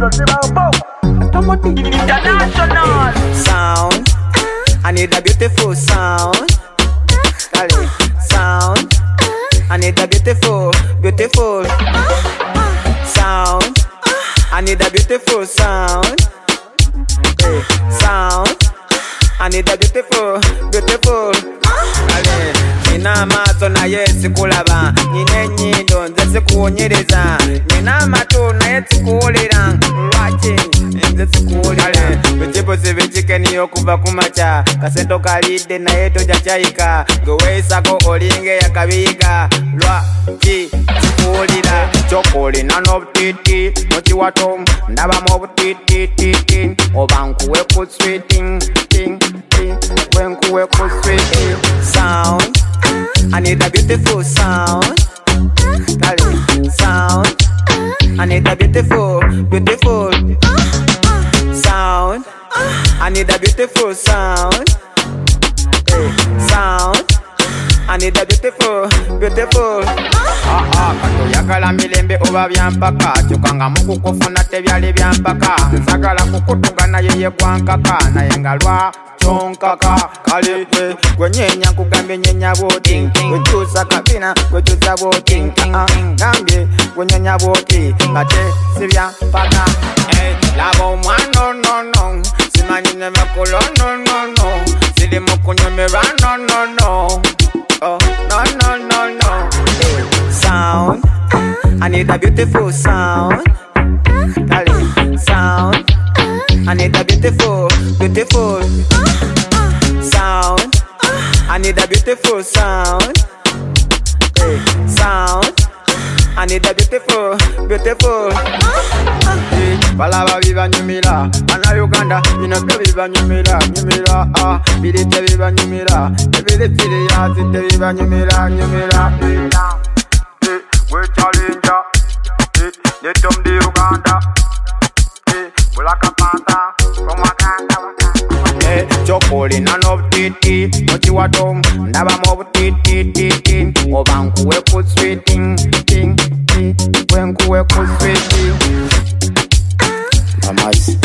International sound. I need a beautiful sound. Kali, sound. I need a beautiful sound. I need a beautiful sound. Hey, sound. I need a beautiful. Kali, nina maso na yesi kulaba, nina nyindo nze sikuonyereza, nina amatu na yesi kuwulira, watching nze sikuwulira. Bichipusi bichikeni okuva kumacha, kasento kalide na yeto jachayika, gweisako olinge yakabiga, lwaki sikuwulira. Chokoli nano butiti, mochiwato ndaba mo butiti, obankuwe ku sweeting, wenkuwe ku sweeting. Sound, I need a beautiful sound. Kali, sound, I need a beautiful sound. I need a beautiful sound. Hey, sound, I need a beautiful. Kato yakala milembe oba byampaka, chukanga mukukufuna tebyali byampaka. Nsagala kukutugana yeye kwankaka, naye ngalwa chonkaka. Kale gwenyenya kugambe nyenya boti, gwechusa kabina gwechusa boti. Gambye gwenyenya boti, kate sibyampaka. Labo mwano no, simanyi nemekolo no, sili mukunyomera no. Oh, no. Sound, I need a beautiful sound. Kali, sound, I need a beautiful sound. I need a beautiful sound. Hey, sound, I need a beautiful. Balaba viva nyumira, ana Uganda, binabyo viva nyumira. Birite viva nyumira, ebirefire yazite viva nyumira. We challenger, let them the Uganda. Black Panther, from Wakanda. Chokoli nano butiti, mochiwato ndaba mo butiti, obankuwe ku sweeting, wenkuwe ku sweeting. Amazi.